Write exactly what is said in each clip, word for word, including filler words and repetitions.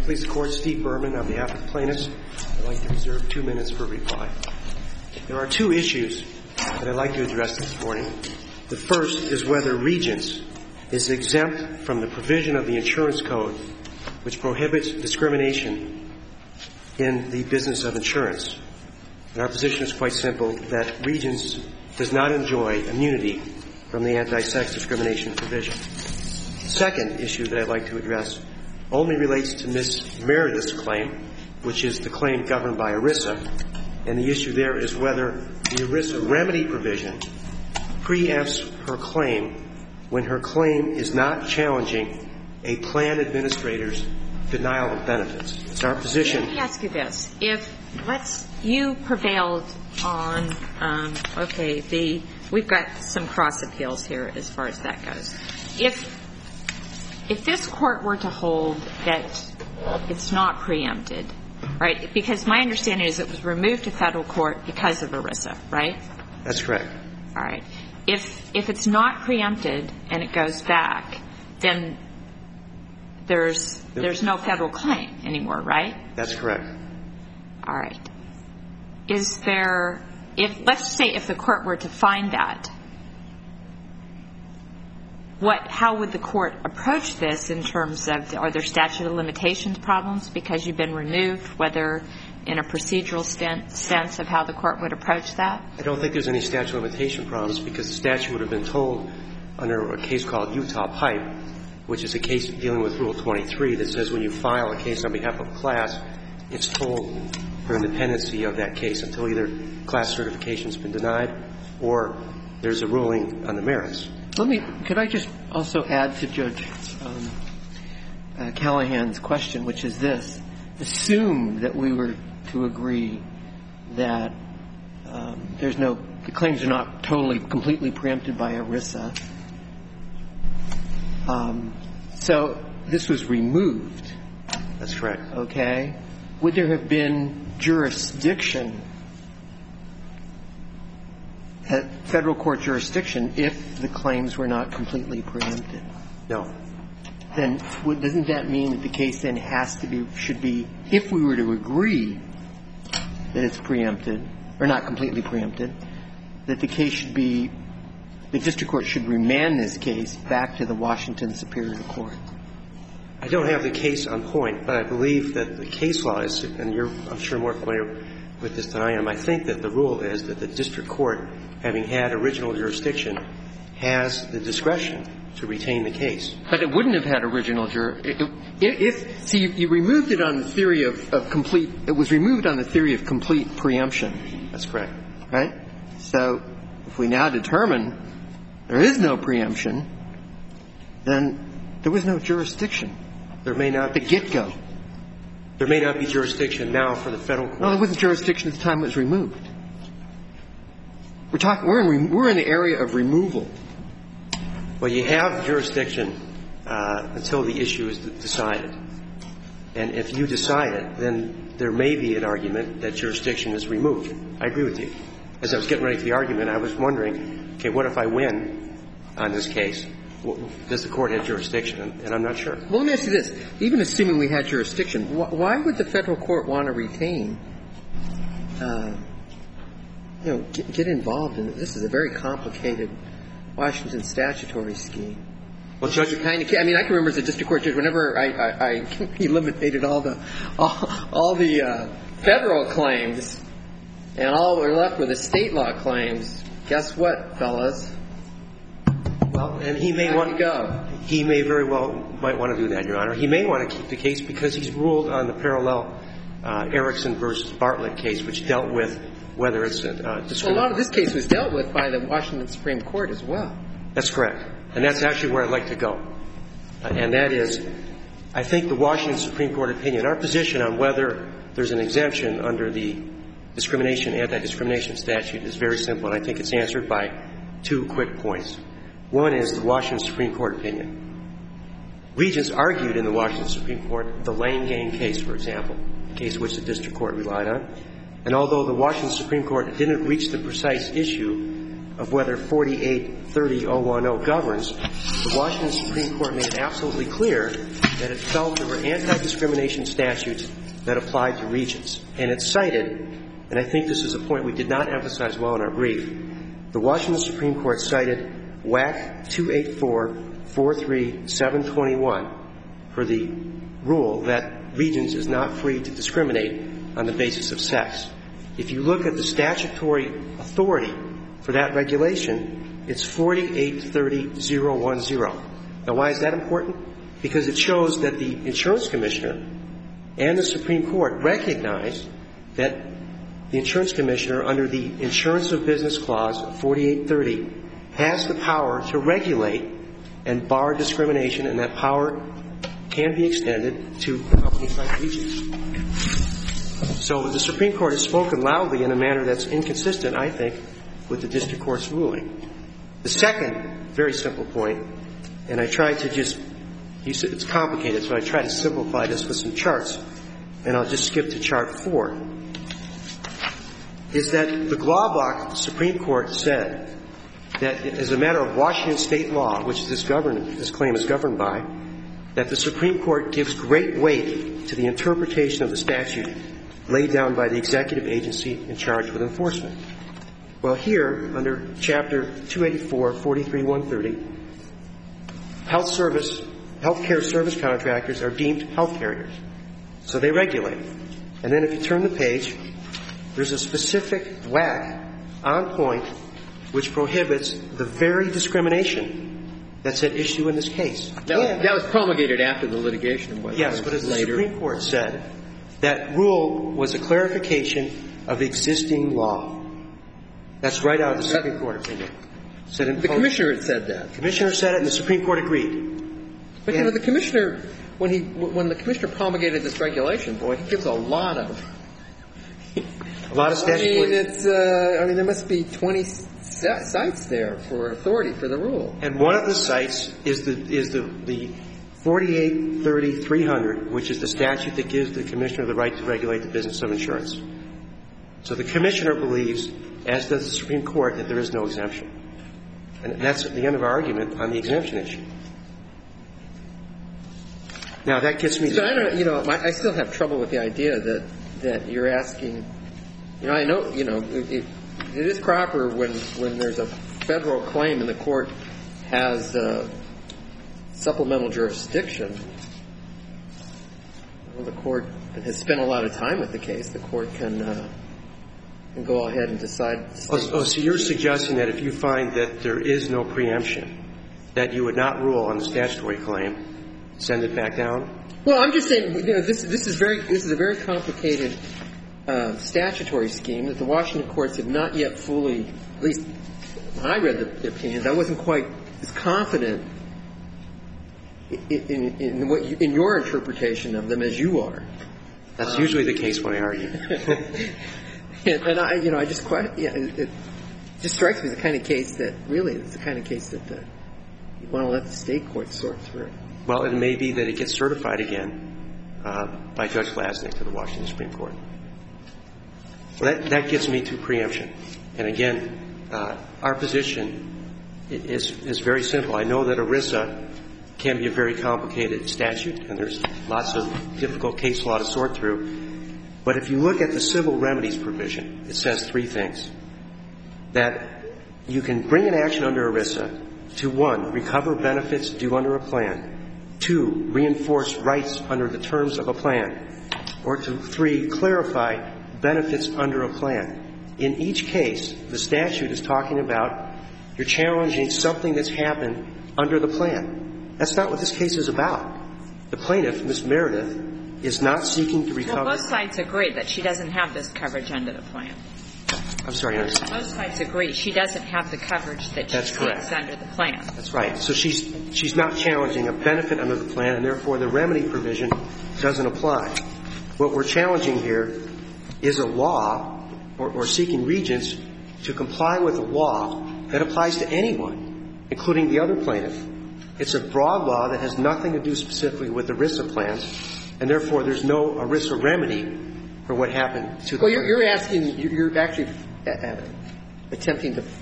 please the Court, Steve Berman on behalf of the plaintiffs. I'd like to reserve two minutes for reply. There are two issues that I'd like to address this morning. The first is whether Regents is exempt from the provision of the insurance code which prohibits discrimination in the business of insurance. And our position is quite simple, that Regents does not enjoy immunity from the anti-sex discrimination provision. The second issue that I'd like to address only relates to Miz Meredith's claim, which is the claim governed by ERISA. And the issue there is whether the ERISA remedy provision preempts her claim when her claim is not challenging a plan administrator's denial of benefits. It's our position. Let me ask you this. If, let's, you prevailed on, um, okay, the, we've got some cross appeals here as far as that goes. If, if this Court were to hold that it's not preempted, right, because my understanding is it was removed to federal court because of ERISA, right? That's correct. All right. If, if it's not preempted and it goes back, then there's, there's no federal claim anymore, right? That's correct. All right. Is there, if, let's say if the Court were to find that, what, how would the Court approach this in terms of, are there statute of limitations problems because you've been removed, whether in a procedural sense of how the Court would approach that? I don't think there's any statute of limitation problems because the statute would have been told under a case called Utah Pipe, which is a case dealing with Rule twenty-three that says when you file a case on behalf of a class, it's told for independency of that case until either class certification has been denied or there's a ruling on the merits. Let me, could I just also add to Judge um, uh, Callahan's question, which is this. Assume that we were to agree that um, there's no, the claims are not totally, completely preempted by ERISA. Um, so this was removed. That's correct. Okay. Would there have been jurisdiction, federal court jurisdiction, if the claims were not completely preempted? No. Then doesn't that mean that the case then has to be, should be, if we were to agree that it's preempted, or not completely preempted, that the case should be, the district court should remand this case back to the Washington Superior Court? I don't have the case on point, but I believe that the case law is, and you're, I'm sure, more familiar with this than I am. I think that the rule is that the district court, having had original jurisdiction, has the discretion to retain the case. But it wouldn't have had original jurisdiction. If, see, you, you removed it on the theory of, of complete, it was removed on the theory of complete preemption. That's correct. Right? So if we now determine there is no preemption, then there was no jurisdiction. There may not be. The get-go. There may not be jurisdiction now for the federal court. No, there wasn't jurisdiction at the time it was removed. We're talking, we're in, we're in the area of removal. Well, you have jurisdiction uh, until the issue is decided. And if you decide it, then there may be an argument that jurisdiction is removed. I agree with you. As I was getting ready for the argument, I was wondering, okay, what if I win on this case? Does the court have jurisdiction? And I'm not sure. Well, let me ask you this. Even assuming we had jurisdiction, why would the federal court want to retain, uh, you know, get, get involved in it? This is a very complicated Washington statutory scheme. Well, Judge, kind of, I mean, I can remember as a district court judge, whenever I, I, I eliminated all the all, all the uh, federal claims, and all we're left with the state law claims. Guess what, fellas? Well, and he may want to go. He may very well might want to do that, Your Honor. He may want to keep the case because he's ruled on the parallel uh, Erickson versus Bartlett case, which dealt with whether it's a uh, discrimination. Well, a lot of this case was dealt with by the Washington Supreme Court as well. That's correct. And that's actually where I'd like to go. Uh, and that is, I think the Washington Supreme Court opinion, our position on whether there's an exemption under the discrimination, anti-discrimination statute is very simple, and I think it's answered by two quick points. One is the Washington Supreme Court opinion. Regents argued in the Washington Supreme Court the Lane Gang case, for example, a case which the district court relied on. And although the Washington Supreme Court didn't reach the precise issue of whether forty-eight thirty oh ten governs, the Washington Supreme Court made it absolutely clear that it felt there were anti-discrimination statutes that applied to Regents. And it cited, and I think this is a point we did not emphasize well in our brief, the Washington Supreme Court cited W A C two eighty-four forty-three seven twenty-one for the rule that Regents is not free to discriminate on the basis of sex. If you look at the statutory authority for that regulation, it's forty-eight thirty oh ten. Now, why is that important? Because it shows that the insurance commissioner and the Supreme Court recognize that the insurance commissioner, under the Insurance of Business Clause of forty-eight thirty, has the power to regulate and bar discrimination, and that power can be extended to companies like Regents. So the Supreme Court has spoken loudly in a manner that's inconsistent, I think, with the district court's ruling. The second very simple point, and I tried to just, you said it's complicated, so I tried to simplify this with some charts, and I'll just skip to chart four, is that the Glaubach Supreme Court said that as a matter of Washington state law, which this, govern, this claim is governed by, that the Supreme Court gives great weight to the interpretation of the statute laid down by the executive agency in charge with enforcement. Well, here, under Chapter two eighty-four forty-three one thirty, health service, health care service contractors are deemed health carriers. So they regulate. And then if you turn the page, there's a specific W A C on point which prohibits the very discrimination that's at issue in this case. That was, that was promulgated after the litigation. Yes, but as the later. Supreme Court said, that rule was a clarification of existing law. That's right out of the Supreme Court opinion. Said in the commissioner had said that. The commissioner said it, and the Supreme Court agreed. But, and, you know, the commissioner, when he, when the commissioner promulgated this regulation, boy, he gives a lot of, a lot of statutory. I mean, it's, uh, I mean, there must be twenty sites there for authority for the rule. And one of the sites is the is the the forty-eight thirty three hundred, which is the statute that gives the commissioner the right to regulate the business of insurance. So the commissioner believes, as does the Supreme Court, that there is no exemption. And that's the end of our argument on the exemption issue. Now, that gets me to... So I don't, you know, I still have trouble with the idea that, that you're asking, you know, I know, you know, it, it is proper when, when there's a federal claim and the court has uh, supplemental jurisdiction. Well, the court has spent a lot of time with the case. The court can, uh, can go ahead and decide. Oh, oh, so you're suggesting that if you find that there is no preemption, that you would not rule on the statutory claim, send it back down? Well, I'm just saying, you know, this this is very this is a very complicated uh, statutory scheme that the Washington courts have not yet fully. At least when I read the, the opinions, I wasn't quite as confident in, in, in what you, in your interpretation of them as you are. That's um, usually the case when I argue. and, and I, you know, I just quite yeah, it, it just strikes me as the kind of case that really it's the kind of case that the, you want to let the state courts sort through. Well, it may be that it gets certified again uh, by Judge Lasnik to the Washington Supreme Court. Well, that, that gets me to preemption. And again, uh, our position is, is very simple. I know that ERISA can be a very complicated statute, and there's lots of difficult case law to sort through. But if you look at the civil remedies provision, it says three things. That you can bring an action under ERISA to, one, recover benefits due under a plan, two, reinforce rights under the terms of a plan, or to, three, clarify benefits under a plan. In each case, the statute is talking about you're challenging something that's happened under the plan. That's not what this case is about. The plaintiff, Miz Meredith, is not seeking to recover. Well, both sides agree that she doesn't have this coverage under the plan. I'm sorry, Your Honor. Both sides agree she doesn't have the coverage that she seeks under the plan. That's right. So she's she's not challenging a benefit under the plan, and therefore the remedy provision doesn't apply. What we're challenging here is a law, or, or seeking Regents to comply with a law that applies to anyone, including the other plaintiff. It's a broad law that has nothing to do specifically with ERISA plans, and therefore there's no ERISA remedy for what happened to the Well, you're, you're asking, you're actually uh, attempting to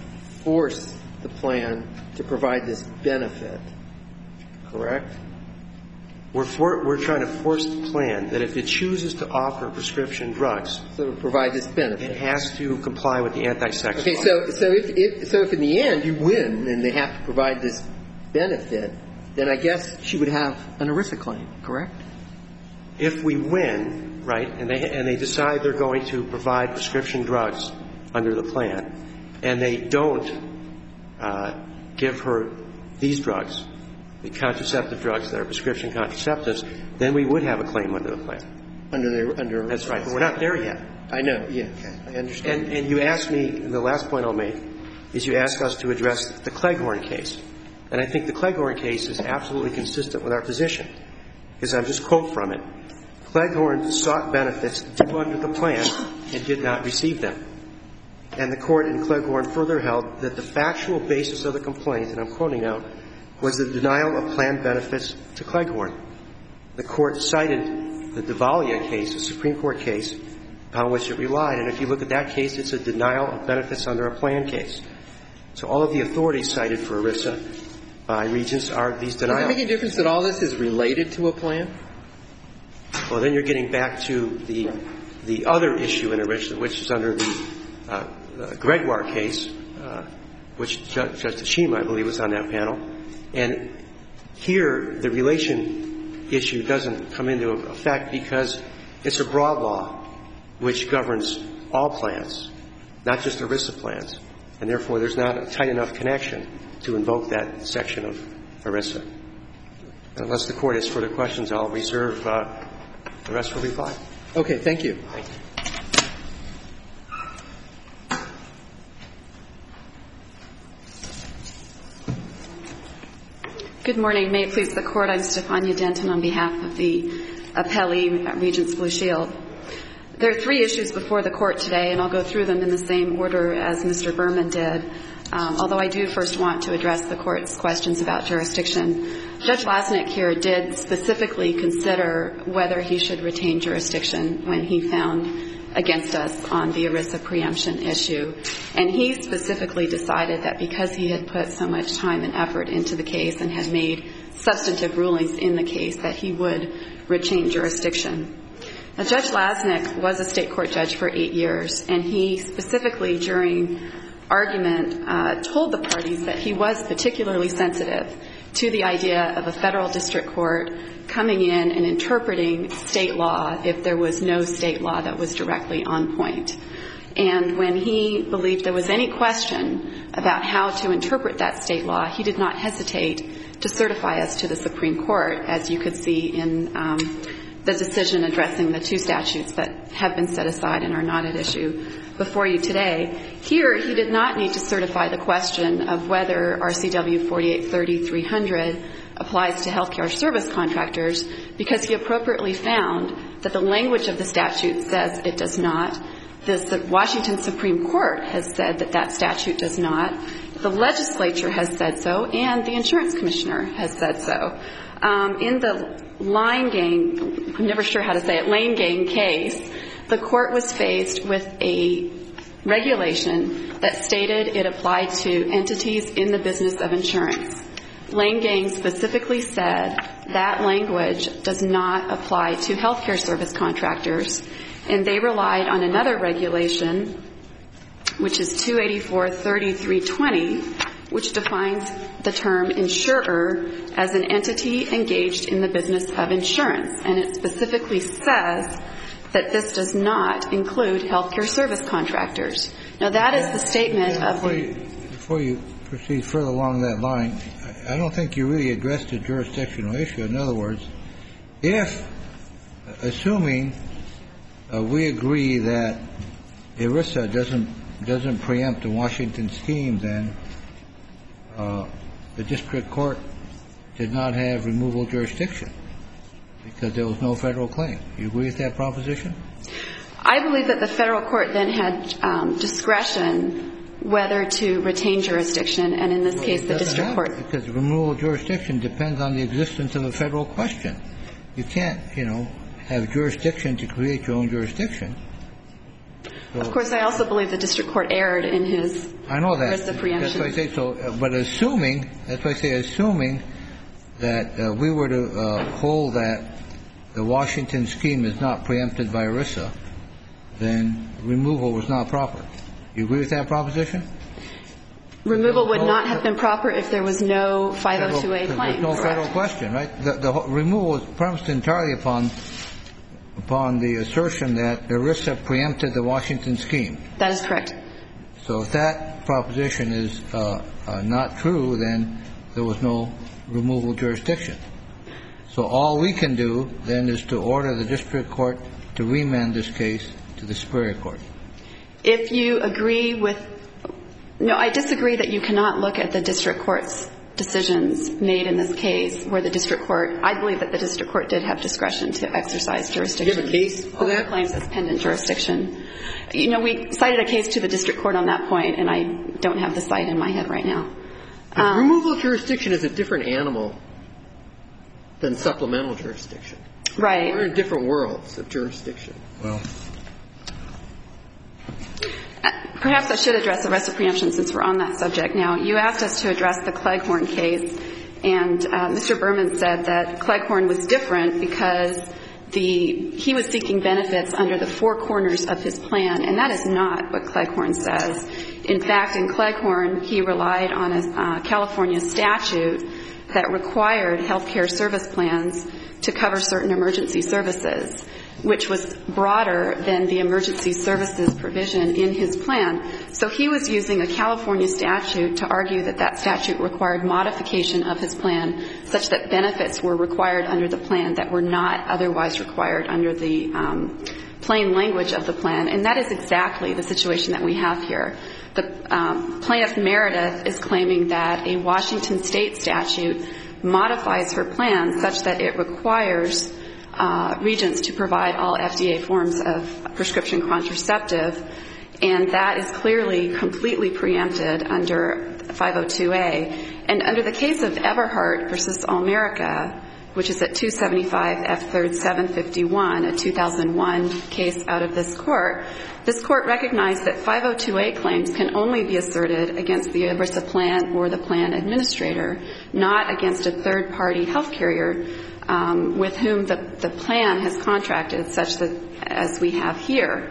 force the plan to provide this benefit, correct? We're, for, we're trying to force the plan that if it chooses to offer prescription drugs, so to provide this benefit, it has to comply with the anti-sex okay, law. so so if, if so if in the end you win and they have to provide this benefit, then I guess she would have an ERISA claim, correct? If we win, right, and they and they decide they're going to provide prescription drugs under the plan, and they don't uh, give her these drugs, the contraceptive drugs that are prescription contraceptives, then we would have a claim under the plan. Under the under. That's right. But we're not there yet. I know. Yeah. Okay. I understand. And, and you asked me, and the last point I'll make is you asked us to address the Cleghorn case, and I think the Cleghorn case is absolutely consistent with our position, because I'm just quote from it. Cleghorn sought benefits due under the plan and did not receive them. And the court in Cleghorn further held that the factual basis of the complaint, and I'm quoting now, was the denial of planned benefits to Cleghorn. The court cited the Davalia case, a Supreme Court case, upon which it relied. And if you look at that case, it's a denial of benefits under a plan case. So all of the authorities cited for ERISA by Regents are these denials. Does it make a difference that all this is related to a plan? Well, then you're getting back to the the other issue in ERISA, which is under the uh, uh, Gregoire case, uh, which Judge, Judge Tashima, I believe, was on that panel. And here, the relation issue doesn't come into effect because it's a broad law which governs all plans, not just ERISA plans. And therefore, there's not a tight enough connection to invoke that section of ERISA. Unless the Court has further questions, I'll reserve uh, the rest for reply. Okay. Thank you. Thank you. Good morning. May it please the Court. I'm Stefania Denton on behalf of the appellee, Regents Blue Shield. There are three issues before the Court today, and I'll go through them in the same order as Mister Berman did, um, although I do first want to address the Court's questions about jurisdiction. Judge Lasnik here did specifically consider whether he should retain jurisdiction when he found against us on the ERISA preemption issue. And he specifically decided that because he had put so much time and effort into the case and had made substantive rulings in the case that he would retain jurisdiction. Now, Judge Lasnik was a state court judge for eight years, and he specifically during argument uh, told the parties that he was particularly sensitive to the idea of a federal district court coming in and interpreting state law if there was no state law that was directly on point. And when he believed there was any question about how to interpret that state law, he did not hesitate to certify us to the Supreme Court, as you could see in um, the decision addressing the two statutes that have been set aside and are not at issue before you today. Here, he did not need to certify the question of whether R C W forty-eight thirty dash three hundred applies to healthcare service contractors, because he appropriately found that the language of the statute says it does not. The Washington Supreme Court has said that that statute does not. The legislature has said so, and the insurance commissioner has said so. Um, in the line gang, I'm never sure how to say it, lane gang case, the court was faced with a regulation that stated it applied to entities in the business of insurance. Lane gang specifically said that language does not apply to healthcare service contractors, and they relied on another regulation, which is two eighty-four thirty-three twenty, which defines the term insurer as an entity engaged in the business of insurance. And it specifically says that this does not include healthcare service contractors. Now, that is the statement of the... Before you, before you proceed further along that line, I don't think you really addressed the jurisdictional issue. In other words, if, assuming uh, we agree that ERISA doesn't doesn't preempt the Washington scheme, then uh, the district court did not have removal jurisdiction because there was no federal claim. You agree with that proposition? I believe that the federal court then had um, discretion whether to retain jurisdiction, and in this well, case, the district court. Because removal jurisdiction depends on the existence of a federal question. You can't, you know, have jurisdiction to create your own jurisdiction. So, of course, I also believe the district court erred in his I know that. ERISA preemption. That's why I say so. Uh, but assuming, that's why I say assuming that uh, we were to uh, hold that the Washington scheme is not preempted by ERISA, then removal was not proper. You agree with that proposition? Removal would not have been proper if there was no five oh two A claim. There's no federal question, right? The, the removal was premised entirely upon upon the assertion that ERISA preempted the Washington scheme. That is correct. So if that proposition is uh, uh, not true, then there was no removal jurisdiction. So all we can do then is to order the district court to remand this case to the Superior Court. If you agree with no, I disagree that you cannot look at the district court's decisions made in this case where the district court, I believe that the district court did have discretion to exercise jurisdiction. Do you have a case for that? Claims as pendant jurisdiction. You know, we cited a case to the district court on that point, and I don't have the site in my head right now. Um, removal jurisdiction is a different animal than supplemental jurisdiction. Right. We're in different worlds of jurisdiction. Well, perhaps I should address ERISA preemption since we're on that subject now. You asked us to address the Cleghorn case, and uh, Mister Berman said that Cleghorn was different because the he was seeking benefits under the four corners of his plan, and that is not what Cleghorn says. In fact, in Cleghorn, he relied on a uh, California statute that required health care service plans to cover certain emergency services, which was broader than the emergency services provision in his plan. So he was using a California statute to argue that that statute required modification of his plan such that benefits were required under the plan that were not otherwise required under the um, plain language of the plan. And that is exactly the situation that we have here. The um, plaintiff Meredith is claiming that a Washington state statute modifies her plan such that it requires Uh, Regents to provide all F D A forms of prescription contraceptive, and that is clearly completely preempted under five oh two A. And under the case of Everhart versus Allmerica, which is at two seventy-five F third seven fifty-one, a two thousand one case out of this court, this court recognized that five oh two A claims can only be asserted against the ERISA plan or the plan administrator, not against a third-party health carrier um, with whom the, the plan has contracted, such that as we have here.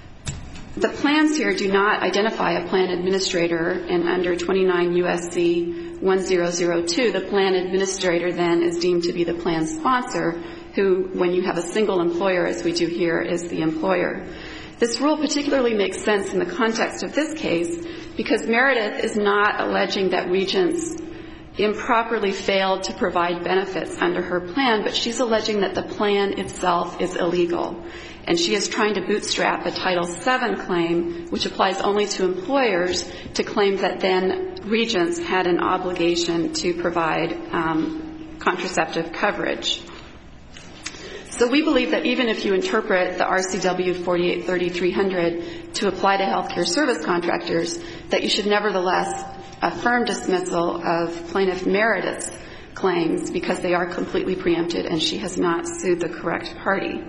The plans here do not identify a plan administrator, and under twenty-nine U S C one thousand two, the plan administrator then is deemed to be the plan sponsor, who, when you have a single employer, as we do here, is the employer. This rule particularly makes sense in the context of this case because Meredith is not alleging that Regents improperly failed to provide benefits under her plan, but she's alleging that the plan itself is illegal. And she is trying to bootstrap a Title seven claim, which applies only to employers, to claim that then Regents had an obligation to provide um, contraceptive coverage. So we believe that even if you interpret the R C W forty-eight thirty-three hundred to apply to healthcare service contractors, that you should nevertheless affirm dismissal of Plaintiff Meredith's claims because they are completely preempted and she has not sued the correct party.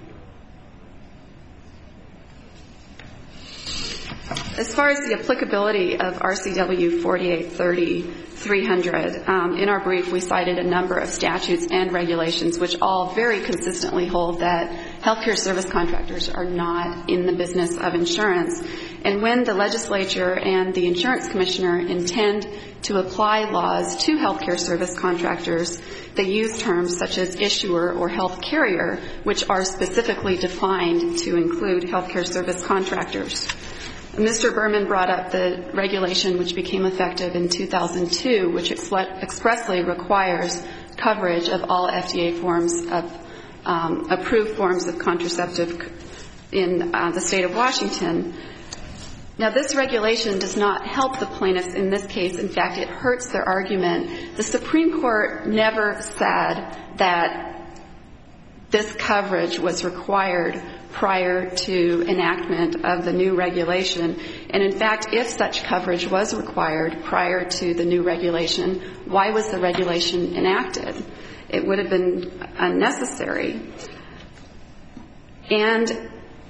As far as the applicability of R C W forty-eight thirty-three hundred, um, in our brief we cited a number of statutes and regulations which all very consistently hold that healthcare service contractors are not in the business of insurance. And when the legislature and the insurance commissioner intend to apply laws to healthcare service contractors, they use terms such as issuer or health carrier, which are specifically defined to include healthcare service contractors. Mister Berman brought up the regulation which became effective in two thousand two, which expressly requires coverage of all F D A forms of um, approved forms of contraceptive in uh, the state of Washington. Now, this regulation does not help the plaintiffs in this case. In fact, it hurts their argument. The Supreme Court never said that this coverage was required prior to enactment of the new regulation. And in fact, if such coverage was required prior to the new regulation, why was the regulation enacted? It would have been unnecessary. And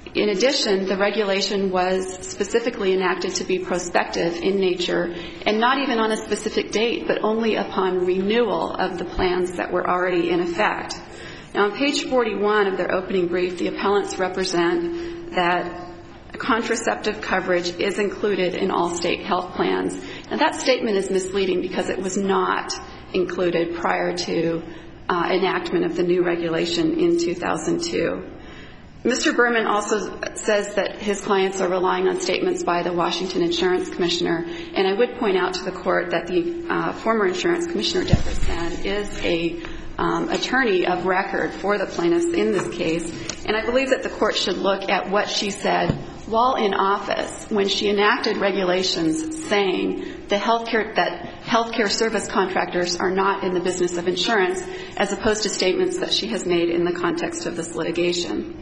In addition, the regulation was specifically enacted to be prospective in nature and not even on a specific date, but only upon renewal of the plans that were already in effect. Now, on page forty-one of their opening brief, the appellants represent that contraceptive coverage is included in all state health plans. Now, that statement is misleading because it was not included prior to uh, enactment of the new regulation in two thousand two. Mister Berman also says that his clients are relying on statements by the Washington Insurance Commissioner, and I would point out to the Court that the uh, former Insurance Commissioner, Deborah Sand, is a um, attorney of record for the plaintiffs in this case, and I believe that the Court should look at what she said while in office when she enacted regulations saying the healthcare, that healthcare service contractors are not in the business of insurance, as opposed to statements that she has made in the context of this litigation.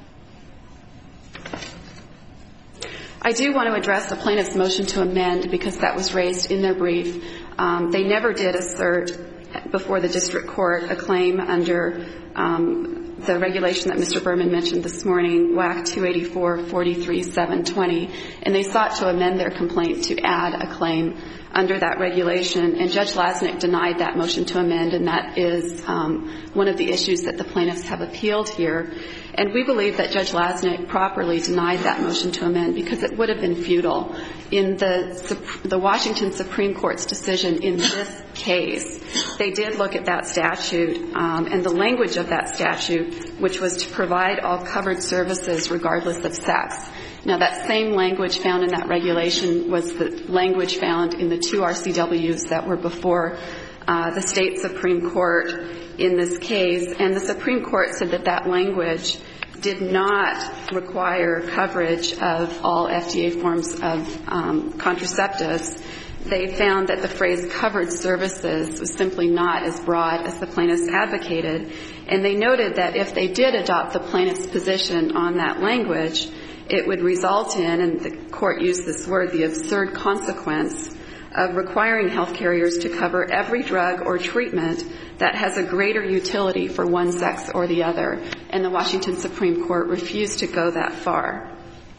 I do want to address the plaintiff's motion to amend because that was raised in their brief. Um, they never did assert before the district court a claim under um, the regulation that Mister Berman mentioned this morning, W A C two eighty-four forty-three seven twenty, and they sought to amend their complaint to add a claim under that regulation, and Judge Lasnik denied that motion to amend, and that is um, one of the issues that the plaintiffs have appealed here. And we believe that Judge Lasnik properly denied that motion to amend because it would have been futile. In the, the Washington Supreme Court's decision in this case, they did look at that statute um, and the language of that statute, which was to provide all covered services regardless of sex. Now, that same language found in that regulation was the language found in the two R C Ws that were before uh, the state Supreme Court in this case, and the Supreme Court said that that language did not require coverage of all F D A forms of um, contraceptives. They found that the phrase covered services was simply not as broad as the plaintiffs advocated, and they noted that if they did adopt the plaintiff's position on that language, it would result in, and the court used this word, the absurd consequence of requiring health carriers to cover every drug or treatment that has a greater utility for one sex or the other. And the Washington Supreme Court refused to go that far.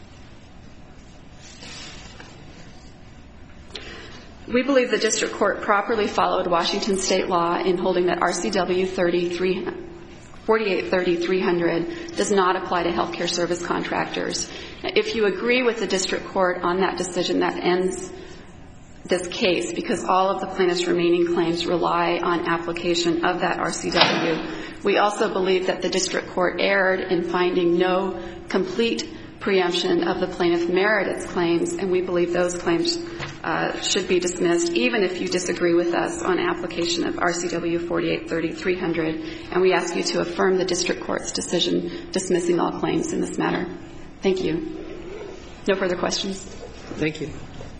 We believe the district court properly followed Washington state law in holding that R C W forty-eight thirty dash three hundred does not apply to healthcare service contractors. If you agree with the district court on that decision, that ends this case because all of the plaintiff's remaining claims rely on application of that R C W. We also believe that the district court erred in finding no complete preemption of the plaintiff Meredith's claims, and we believe those claims uh, should be dismissed, even if you disagree with us on application of R C W forty-eight thirty dash three hundred, and we ask you to affirm the district court's decision dismissing all claims in this matter. Thank you. No further questions? Thank you.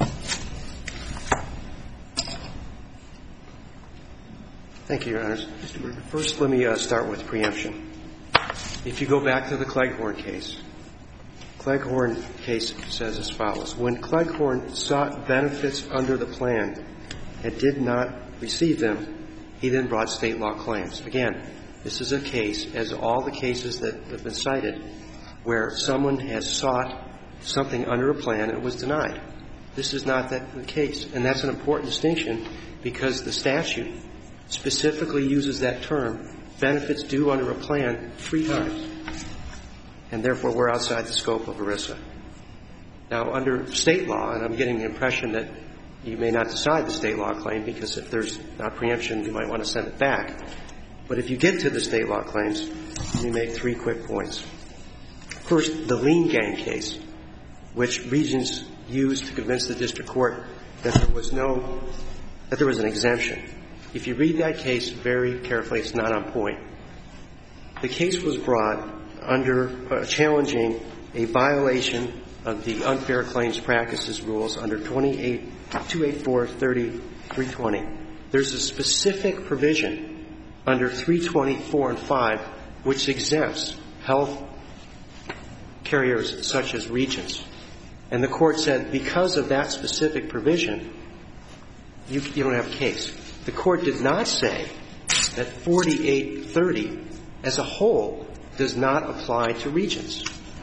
Thank you, Your Honors. First, let me uh, start with preemption. If you go back to the Cleghorn case, Cleghorn case says as follows. When Cleghorn sought benefits under the plan and did not receive them, he then brought state law claims. Again, this is a case, as all the cases that have been cited, where someone has sought something under a plan and it was denied. This is not that the case, and that's an important distinction because the statute specifically uses that term, benefits due under a plan, three times. And therefore, we're outside the scope of ERISA. Now, under state law, and I'm getting the impression that you may not decide the state law claim because if there's not preemption, you might want to send it back. But if you get to the state law claims, let me make three quick points. First, the Lean Gang case, which Regents used to convince the district court that there was no, that there was an exemption. If you read that case very carefully, it's not on point. The case was brought under uh, challenging a violation of the unfair claims practices rules under twenty-eight two eighty-four thirty three twenty. There's a specific provision under three twenty-four and five which exempts health carriers such as Regents. And the court said because of that specific provision, you, you don't have a case. The court did not say that forty-eight thirty as a whole does not apply to Regents.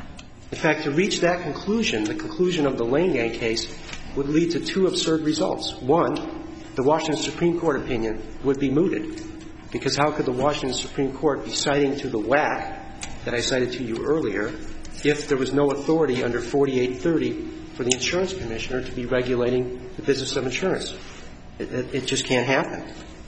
In fact, to reach that conclusion, the conclusion of the Lane Gang case, would lead to two absurd results. One, the Washington Supreme Court opinion would be mooted, because how could the Washington Supreme Court be citing to the W A C that I cited to you earlier if there was no authority under forty-eight thirty for the insurance commissioner to be regulating the business of insurance? It, it, it just can't happen.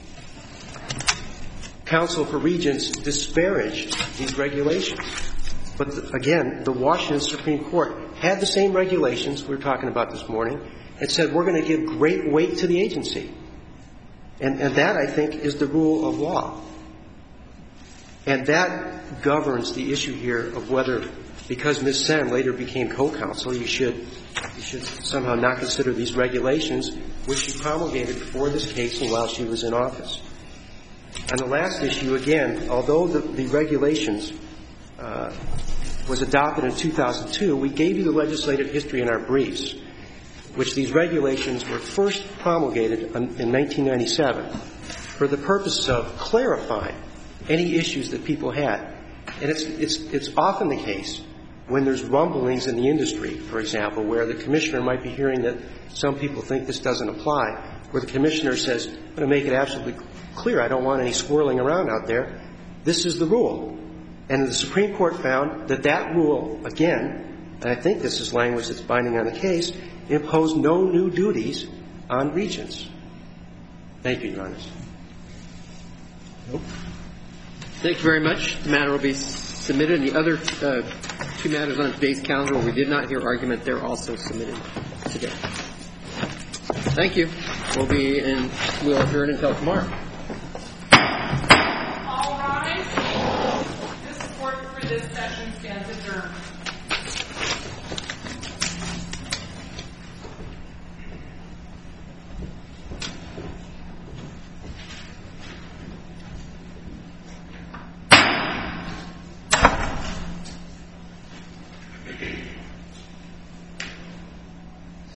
Counsel for Regents disparaged these regulations. But, the, again, the Washington Supreme Court had the same regulations we were talking about this morning and said we're going to give great weight to the agency. And, and that, I think, is the rule of law. And that governs the issue here of whether, because Miz Sen later became co-counsel, you should, you should somehow not consider these regulations which she promulgated for this case and while she was in office. And the last issue, again, although the, the regulations uh, was adopted in two thousand two, we gave you the legislative history in our briefs, which these regulations were first promulgated in nineteen ninety-seven for the purpose of clarifying any issues that people had. And it's, it's, it's often the case when there's rumblings in the industry, for example, where the commissioner might be hearing that some people think this doesn't apply, where the commissioner says, I'm going to make it absolutely clear, I don't want any swirling around out there. This is the rule. And the Supreme Court found that that rule, again, and I think this is language that's binding on the case, imposed no new duties on regents. Thank you, Your Honor. Nope. Thank you very much. The matter will be submitted. And the other uh, two matters on today's calendar where we did not hear argument, they're also submitted today. Thank you. We'll be in, we'll adjourn until tomorrow. All rise. This court for this session stands adjourned. Thank you.